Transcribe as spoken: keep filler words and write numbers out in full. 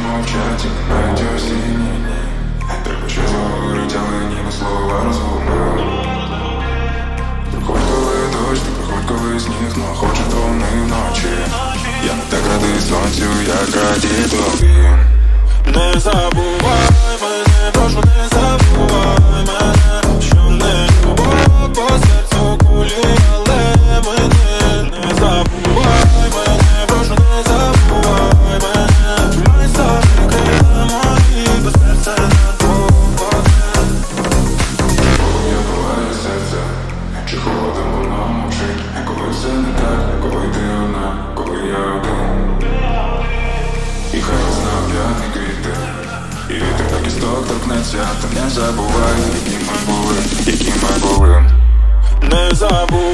мовчать і навіть осінні дні. Треба щось говорить, але ніби слова розгубили. Приходь, коли дощ, ти приходь, коли сніг, но хоче труни вночі. Я не так радий сонцю, як радій тобі. Не забувай мене, прошу, не забувай мене, що не любов по серцю кулі, але мене. Не забувай мене, прошу, не забувай мене. Тримай собі крила мої, бо серце надовбане. Я буває серце, чи холодом воно мовчить. Коли все не так, коли ти одна, коли я один. І хай знав п'ятий квіти, і вітер так істок торкнеться. Та не забувай, які ми були, які ми були. Не забувай.